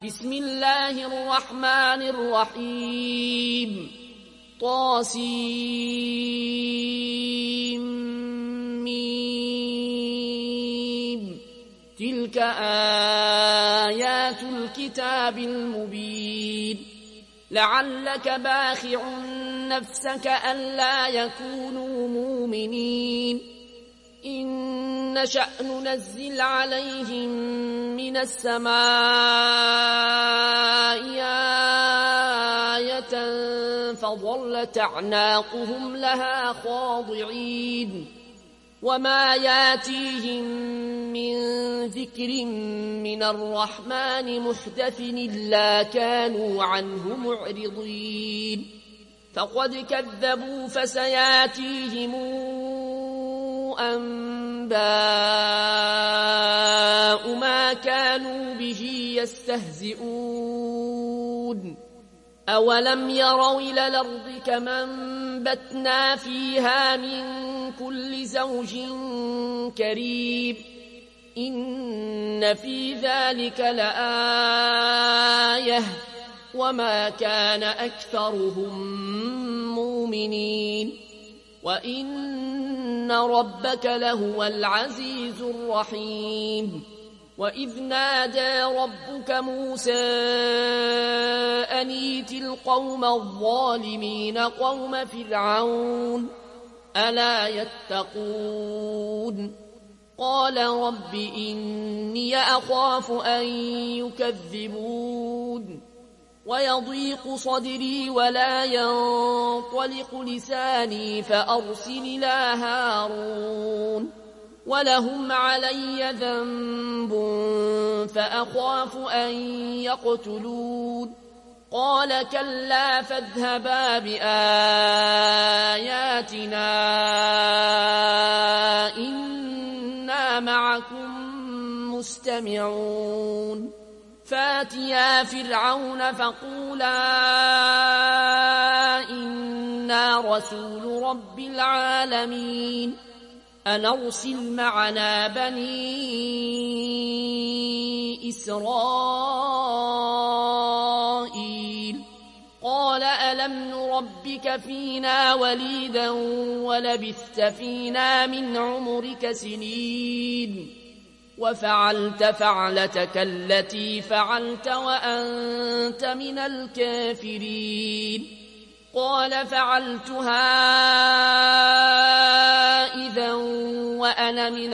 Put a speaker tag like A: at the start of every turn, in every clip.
A: بسم الله الرحمن الرحيم طاسيم تلك آيات الكتاب المبين لعلك باخع نفسك ألا يكونوا مؤمنين إن نشأ ننزل عليهم من السماء آية فظلت أعناقهم لها خاضعين وما ياتيهم من ذكر من الرحمن محدث إلا كانوا عنه معرضين فقد كذبوا فسياتيهم أنباء ما كانوا به يستهزئون أولم يروا إلى الأرض كما أنبتنا فيها من كل زوج كريم إن في ذلك لآية وما كان أكثرهم مؤمنين وإن ربك لهو العزيز الرحيم وإذ نادى ربك موسى أن ائت القوم الظالمين قوم فرعون ألا يتقون قال رب إني أخاف أن يكذبون ويضيق صدري ولا ينطلق لساني فأرسل إلى هارون ولهم علي ذنب فأخاف أن يقتلون قال كلا فاذهبا بآياتنا إنا معكم مستمعون فاتيا فرعون فقولا إنا رسول رب العالمين أن أرسل معنا بني إسرائيل قال ألم نربك فينا وليدا ولبثت فينا من عمرك سنين وفعلت فعلتك التي فعلت وأنت من الكافرين قال فعلتها إذا وأنا من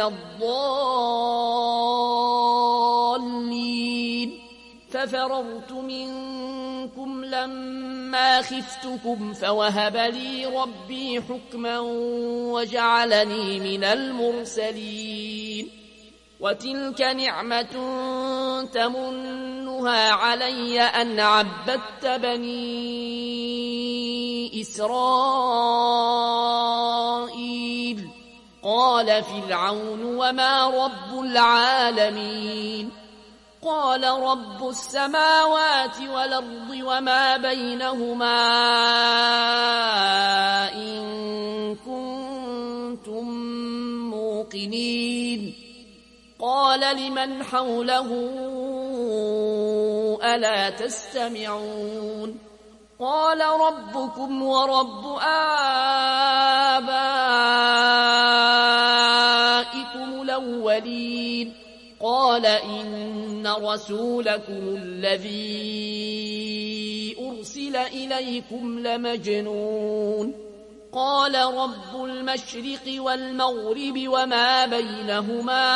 A: الضالين ففررت منكم لما خفتكم فوهب لي ربي حكما وجعلني من المرسلين وتلك نعمة تمنها علي أن عبدت بني إسرائيل قال فرعون وما رب العالمين قال رب السماوات والأرض وما بينهما إن كنتم موقنين قال لمن حوله ألا تستمعون قال ربكم ورب آبائكم الأولين قال إن رسولكم الذي أرسل إليكم لمجنون قال رب المشرق والمغرب وما بينهما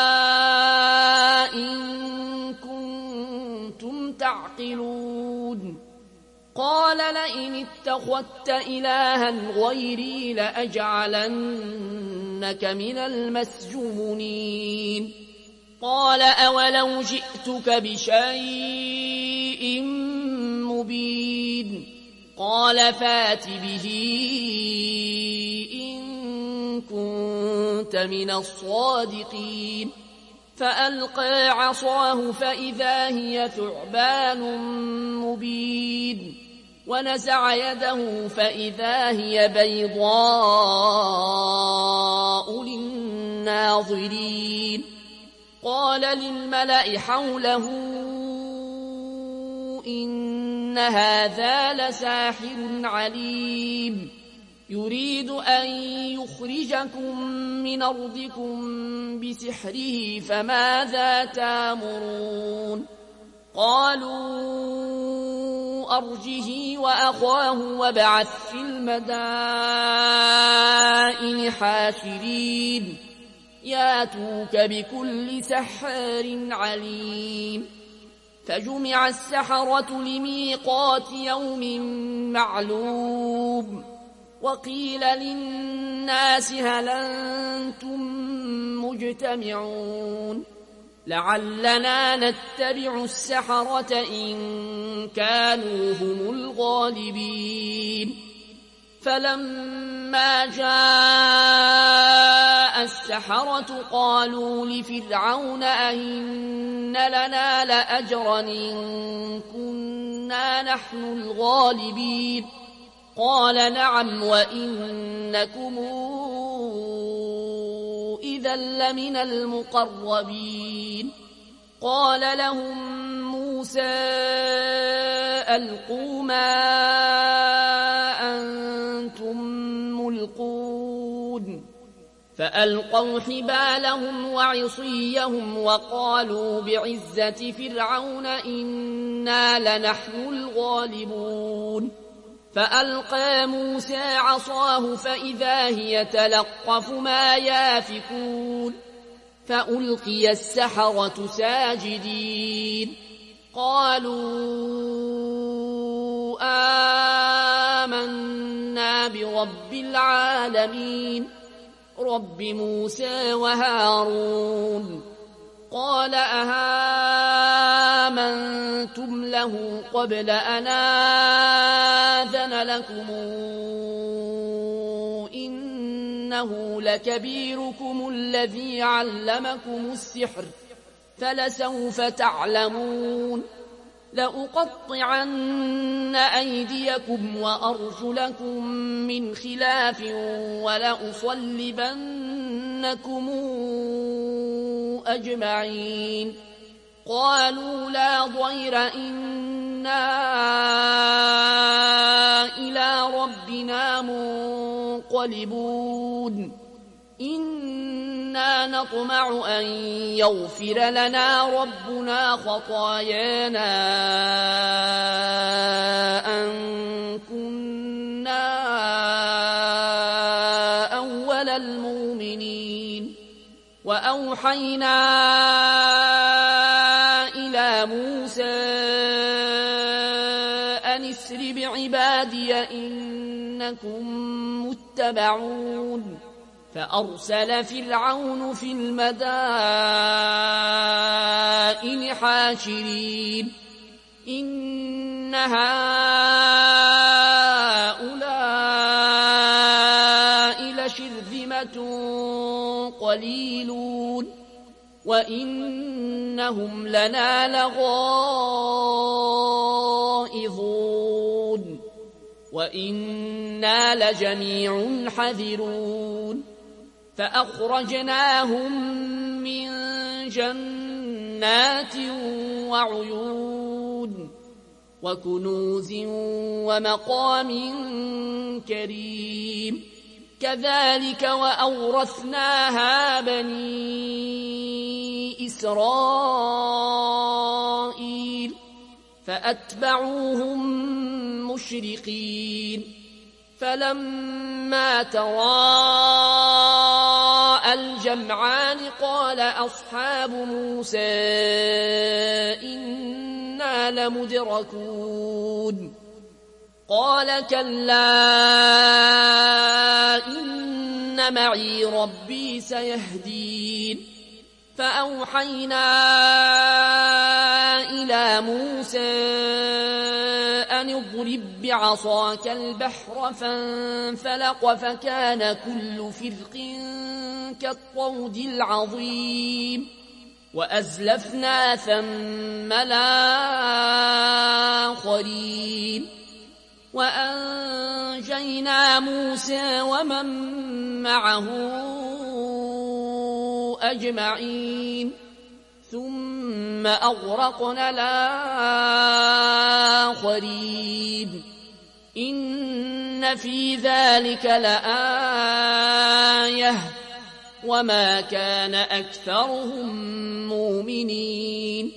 A: إن كنتم تعقلون قال لئن اتخذت إلها غيري لأجعلنك من المسجونين قال أولو جئتك بشيء مبين قال فات به إن كنت من الصادقين فألقى عصاه فإذا هي ثعبان مبين ونزع يده فإذا هي بيضاء للناظرين قال للملأ حوله إن هذا لساحر عليم يريد أن يخرجكم من أرضكم بسحره فماذا تأمرون قالوا أرجه وأخاه وابعث في المدائن حاشرين ياتوك بكل سحار عليم فجمع السحرة لميقات يوم معلوم وقيل للناس هل أنتم مجتمعون لعلنا نتبع السحرة إن كانوا هم الغالبين فلما جاء السحرة قالوا لفرعون أئن لنا لأجرا إن كنا نحن الغالبين قال نعم وإنكم إذا لمن المقربين قال لهم موسى ألقوا ما أنتم ملقون فألقوا حبالهم وعصيهم وقالوا بعزة فرعون إنا لنحن الغالبون فألقى موسى عصاه فإذا هي تلقف ما يافكون فألقي السحرة ساجدين قالوا آمنا برب العالمين رب موسى وهارون قال أهامنتم له قبل أن آذن لكم إنه لكبيركم الذي علمكم السحر فلسوف تعلمون لأقطعن أيديكم وأرجلكم من خلاف ولأصلبنكم أجمعين قالوا لا ضير إنا إلى ربنا منقلبون إنا نطمع أن يغفر لنا ربنا خطايانا أن كنا أول المؤمنين وأوحينا إلى موسى أن اسر بعبادي إنكم متبعون فأرسل فرعون في المدائن حاشرين إن هؤلاء لشرذمة قليلون وإنهم لنا لغائظون وإنا لجميع حذرون فأخرجناهم من جنات وعيون وكنوز ومقام كريم كذلك وأورثناها بني إسرائيل فأتبعوهم مشرقين فلما تراءى الجمعان قال أصحاب موسى إنا لمدركون قال كلا إن معي ربي سيهدين فأوحينا إلى موسى أن اضرب بعصاك البحر فانفلق فكان كل فرق كالطود العظيم وأزلفنا ثم الآخرين وأنجينا موسى ومن معه أجمعين ثم أغرقنا آخرين إن في ذلك لآية وما كان أكثرهم مؤمنين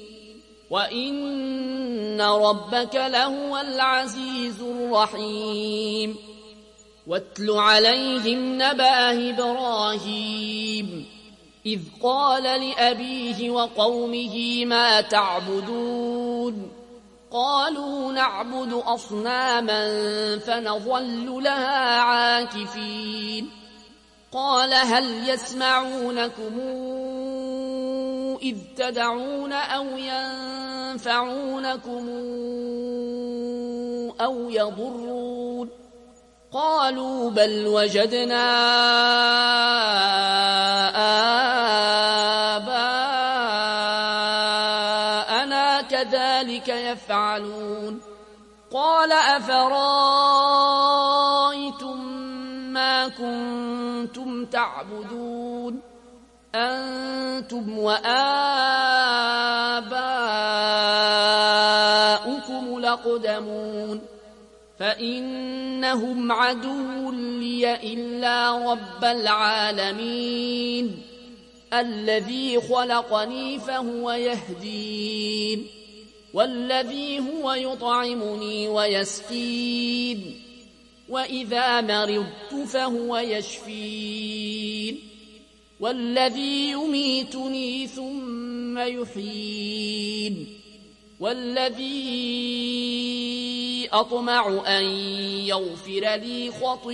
A: وإن ربك لهو العزيز الرحيم واتل عليهم نبأ إبراهيم إذ قال لأبيه وقومه ما تعبدون قالوا نعبد أصناما فنظل لها عاكفين قال هل يسمعونكم إذ تدعون أو ينفعونكم أو يضرون قالوا بل وجدنا آباءنا كذلك يفعلون قال أفرأيتم ما كنتم تعبدون أنتم وآباؤكم الأقدمون فإنهم عدو لي إلا رب العالمين الذي خلقني فهو يهدين والذي هو يطعمني ويسقين وإذا مرضت فهو يشفين والذي يميتني ثم يحيين والذي أطمع أن يغفر لي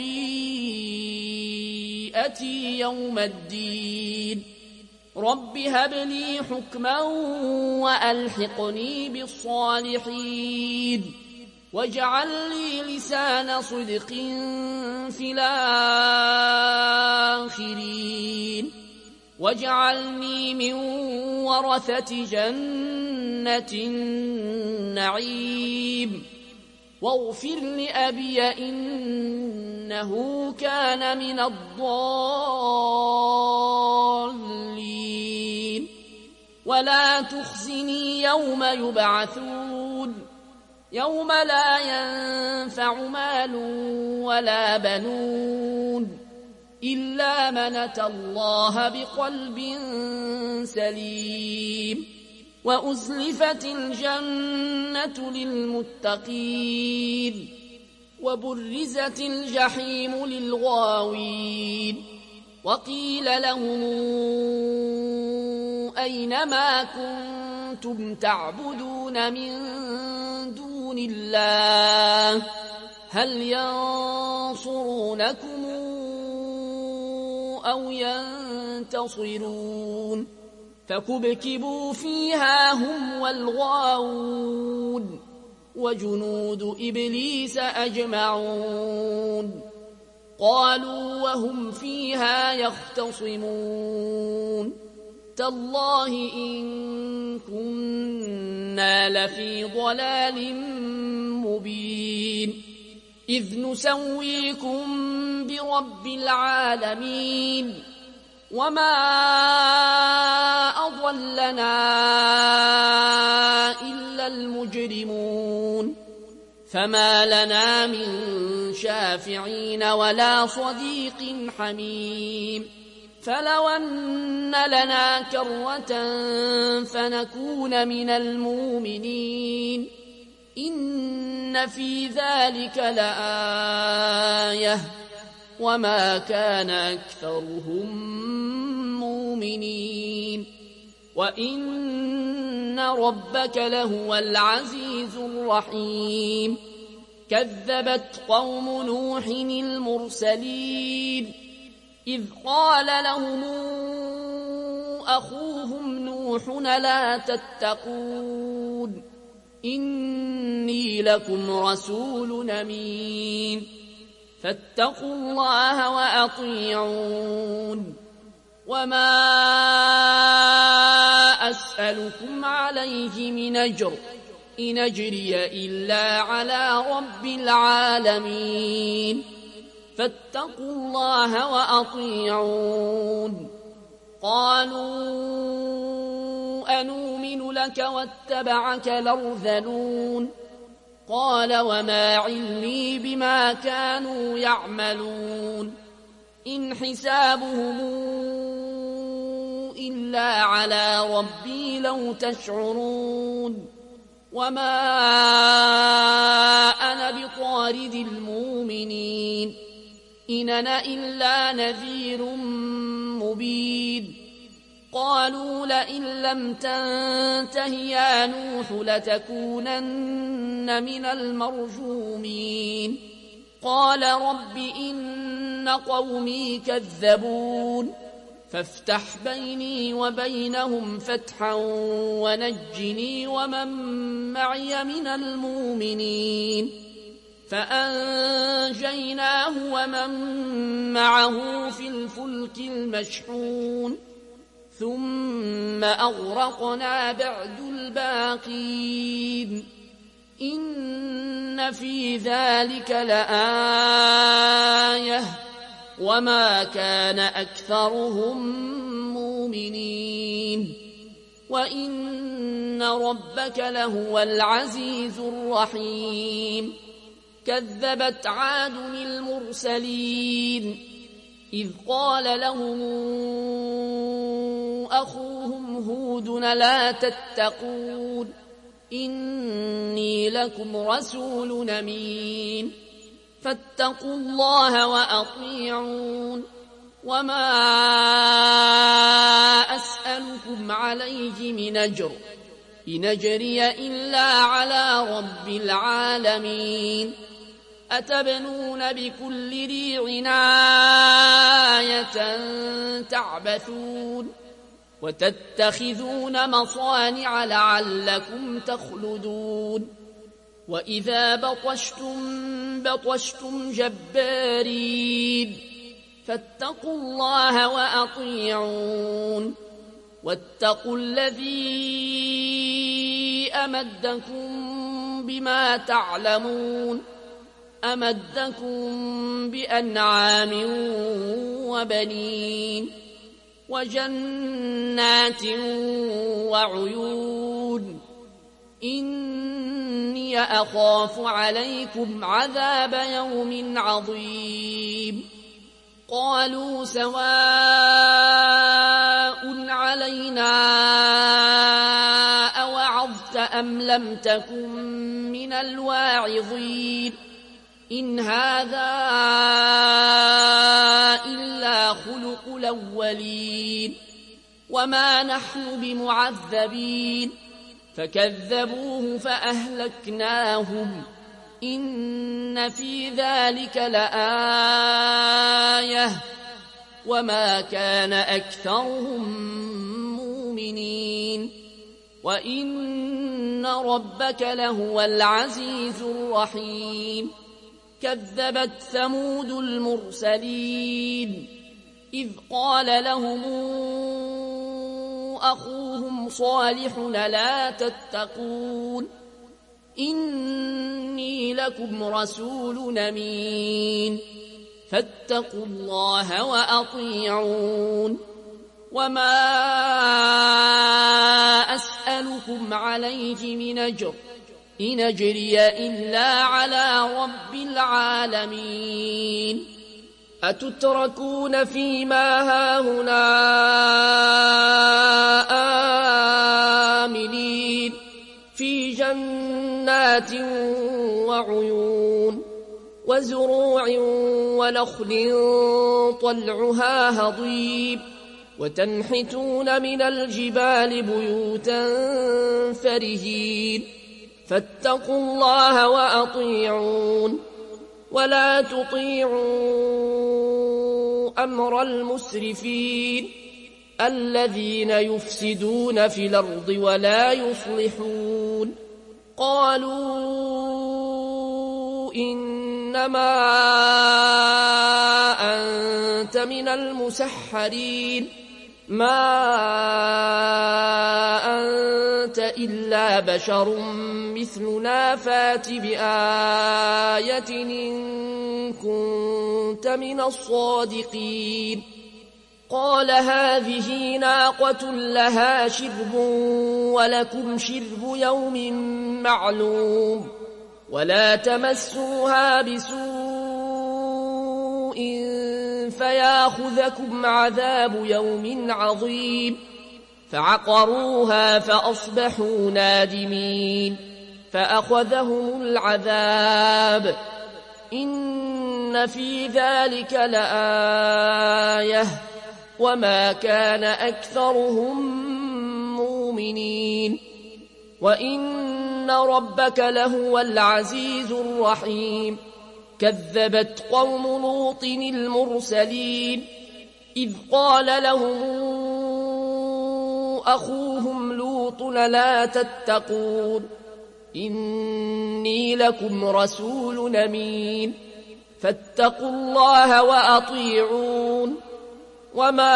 A: خطيئتي يوم الدين رب هب لي حكما وألحقني بالصالحين واجعل لي لسان صدق في الآخرين واجعلني من ورثة جنة النعيم واغفر لأبي إنه كان من الضالين ولا تخزني يوم يبعثون يوم لا ينفع مال ولا بنون إلا من أتى الله بقلب سليم وأزلفت الجنة للمتقين وبرزت الجحيم للغاوين وقيل لهم أين ما كنتم تعبدون من دون الله هل ينصرونكم أو ينتصرون فكبكبوا فيها هم والغاوون وجنود إبليس أجمعون قالوا وهم فيها يختصمون تالله إن كنا لفي ضلال مبين إذ نسويكم برب العالمين وما أضلنا إلا المجرمون فما لنا من شافعين ولا صديق حميم فلو أن لنا كرة فنكون من المؤمنين إن في ذلك لآية وما كان أكثرهم مؤمنين وإن ربك لهو العزيز الرحيم كذبت قوم نوح المرسلين إذ قال لهم أخوهم نوح لا تتقون إني لكم رسول أمين فاتقوا الله وأطيعون وما أسألكم عليه من أجر إن أجري إلا على رب العالمين فاتقوا الله وأطيعون قالوا أنؤمن لك واتبعك الأرذلون قال وما علمي بما كانوا يعملون إن حسابهم إلا على ربي لو تشعرون وما أنا بطارد المؤمنين إن أنا إلا نذير مبين قالوا لئن لم تنته يا نوح لتكونن من المرجومين قال رب إن قومي كذبون فافتح بيني وبينهم فتحا ونجني ومن معي من المؤمنين فأنجيناه ومن معه في الفلك المشحون ثم أغرقنا بعد الباقين إن في ذلك لآية وما كان أكثرهم مؤمنين وإن ربك لهو العزيز الرحيم كذبت عاد المرسلين إذ قال لهم أخوهم هود لا تتقون إني لكم رسول أمين فاتقوا الله وأطيعون وما أسألكم عليه من أجر إن أجري إلا على رب العالمين أتبنون بكل ريع آية تعبثون وتتخذون مصانع لعلكم تخلدون وإذا بطشتم جبارين فاتقوا الله وأطيعون واتقوا الذي أمدكم بما تعلمون أمدكم بأنعام وبنين وجنات وعيون إني أخاف عليكم عذاب يوم عظيم قالوا سواء علينا أوعظت أم لم تكن من الواعظين إن هذا إلا خلق الأولين وما نحن بمعذبين فكذبوه فأهلكناهم إن في ذلك لآية وما كان أكثرهم مؤمنين وإن ربك لهو العزيز الرحيم كذبت ثمود المرسلين إذ قال لهم أخوهم صالح لا تتقون إني لكم رسول أمين فاتقوا الله وأطيعون وما أسألكم عليه من أجر إن أجري إلا على رب العالمين أتتركون فيما هاهنا آمنين في جنات وعيون وزروع ونخل طلعها هضيم وتنحتون من الجبال بيوتا فرهين فاتقوا الله وأطيعون ولا تطيعوا أمر المسرفين الذين يفسدون في الأرض ولا يصلحون قالوا إنما أنت من المسحرين ما أنت إلا بشر مثلنا فات بآية إن كنت من الصادقين قال هذه ناقة لها شرب ولكم شرب يوم معلوم ولا تمسوها بسوء فياخذكم عذاب يوم عظيم فعقروها فأصبحوا نادمين فأخذهم العذاب إن في ذلك لآية وما كان أكثرهم مؤمنين وإن ربك لهو العزيز الرحيم كذبت قوم لوط المرسلين إذ قال لهم أخوهم لوط لا تتقون إني لكم رسول أمين فاتقوا الله وأطيعون وما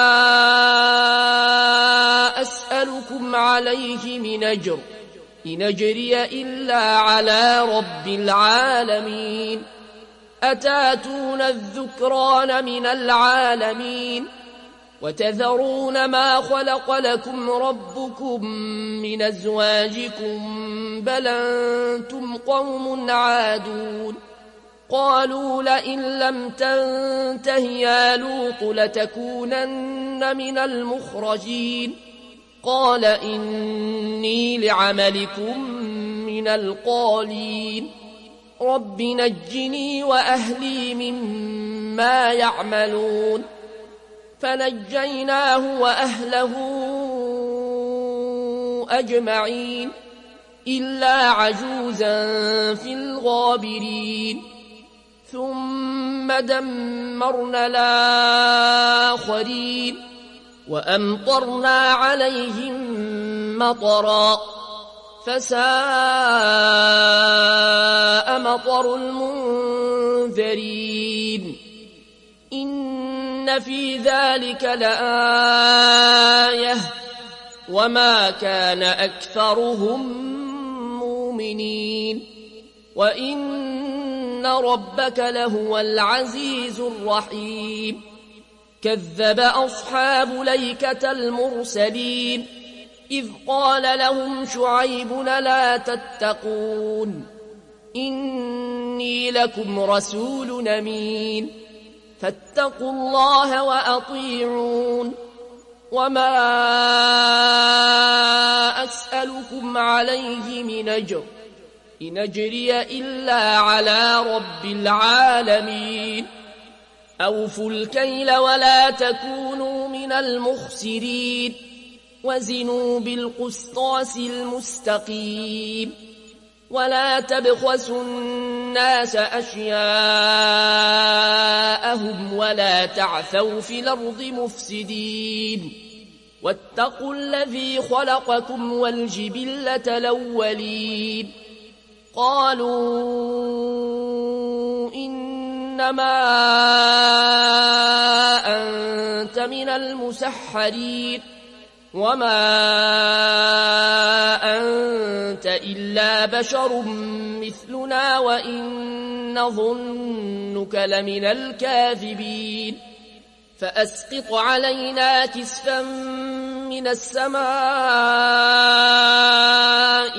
A: أسألكم عليه من أجر إن أجري إلا على رب العالمين أتاتون الذكران من العالمين وتذرون ما خلق لكم ربكم من أزواجكم بل أنتم قوم عادون قالوا لئن لم تنته يا لوط لتكونن من المخرجين قال إني لعملكم من القالين رب نجني وأهلي مما يعملون فنجيناه وأهله أجمعين إلا عجوزا في الغابرين ثم دمرنا الآخرين وأمطرنا عليهم مطرا فساء مطر المنذرين إن في ذلك لآية وما كان أكثرهم مؤمنين وإن ربك لهو العزيز الرحيم كذب أصحاب الأيكة المرسلين إذ قال لهم شعيب لا تتقون إني لكم رسول أمين فاتقوا الله وأطيعون وما أسألكم عليه من أجر إن أجري إلا على رب العالمين أوفوا الكيل ولا تكونوا من المخسرين وزنوا بالقسطاس المستقيم ولا تبخسوا الناس أشياءهم ولا تعثوا في الأرض مفسدين واتقوا الذي خلقكم والجبلة الأولين قالوا إنما أنت من المسحرين وما أنت إلا بشر مثلنا وإن نظنك لمن الكاذبين فأسقط علينا كسفا من السماء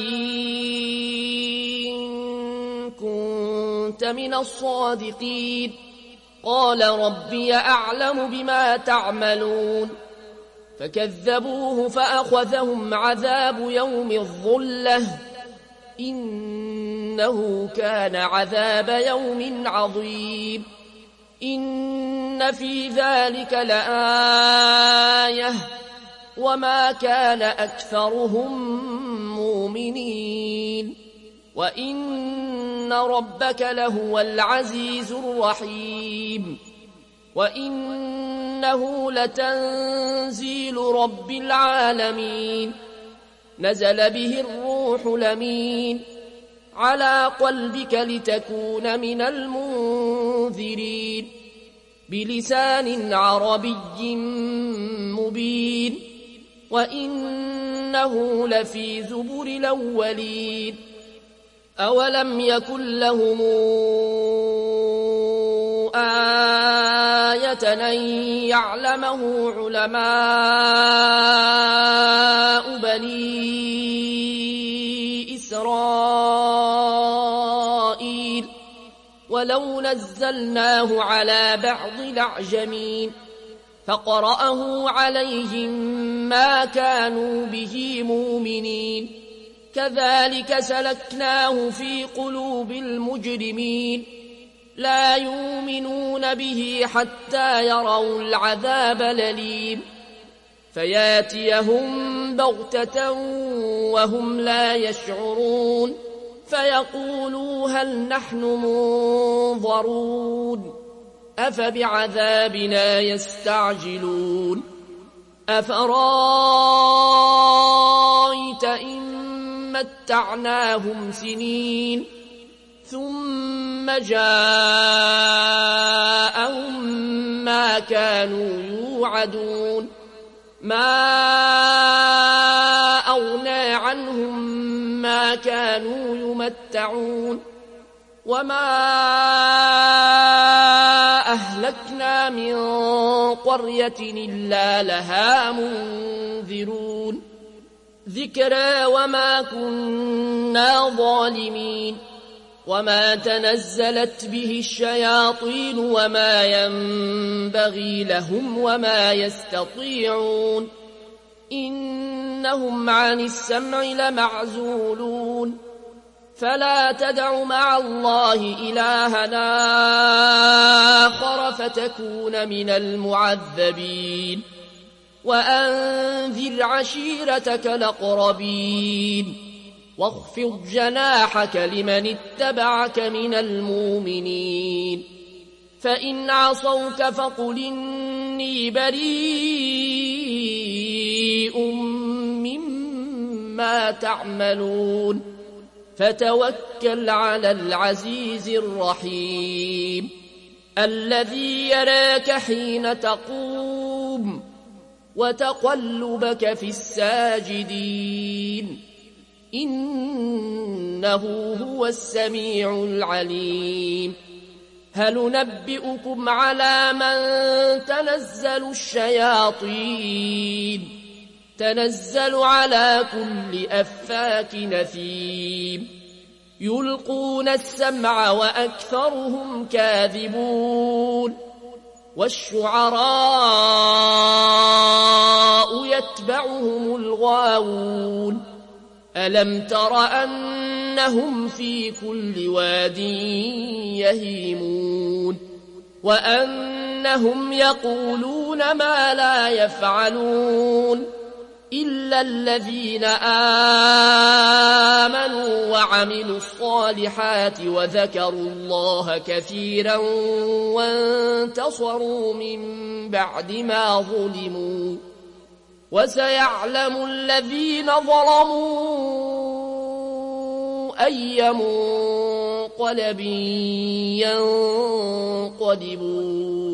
A: إن كنت من الصادقين قال ربي أعلم بما تعملون فكذبوه فأخذهم عذاب يوم الظلة إنه كان عذاب يوم عظيم إن في ذلك لآية وما كان أكثرهم مؤمنين وإن ربك لهو العزيز الرحيم وإنه لتنزيل رب العالمين نزل به الروح الأمين على قلبك لتكون من المنذرين بلسان عربي مبين وإنه لفي زبر الأولين أولم يكن لهم آية أن يعلمه علماء بني إسرائيل ولو نزلناه على بعض الأعجمين فقرأه عليهم ما كانوا به مؤمنين كذلك سلكناه في قلوب المجرمين لا يؤمنون به حتى يروا العذاب الأليم فياتيهم بغتة وهم لا يشعرون فيقولوا هل نحن منظرون أفبعذابنا يستعجلون أفرأيت إن متعناهم سنين ثم جاءهم ما كانوا يوعدون ما أغنى عنهم ما كانوا يمتعون وما أهلكنا من قرية إلا لها منذرون ذكرى وما كنا ظالمين وما تنزلت به الشياطين وما ينبغي لهم وما يستطيعون إنهم عن السمع لمعزولون فلا تدع مع الله إلهنا آخر فتكون من المعذبين وأنذر عشيرتك الأقربين واخفض جناحك لمن اتبعك من المؤمنين فإن عصوك فقل إني بريء مما تعملون فتوكل على العزيز الرحيم الذي يراك حين تقوم وتقلبك في الساجدين إنه هو السميع العليم هل ننبئكم على من تنزل الشياطين تنزل على كل أفاك نثيم يلقون السمع وأكثرهم كاذبون والشعراء يتبعهم الغاوون ألم تر أنهم في كل واد يهيمون وأنهم يقولون ما لا يفعلون إلا الذين آمنوا وعملوا الصالحات وذكروا الله كثيرا وانتصروا من بعد ما ظلموا وسيعلم الذين ظلموا أي منقلب ينقلبون